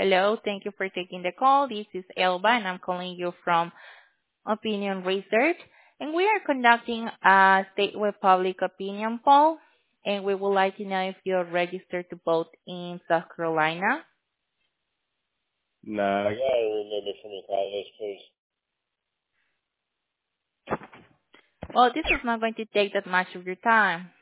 Hello, thank you for taking the call. This is Elba, and I'm calling you from Opinion Research, and we are conducting a statewide public opinion poll, and we would like to know if you're registered to vote in South Carolina. Nah, I gotta remember from the college, please. Well, this is not going to take that much of your time.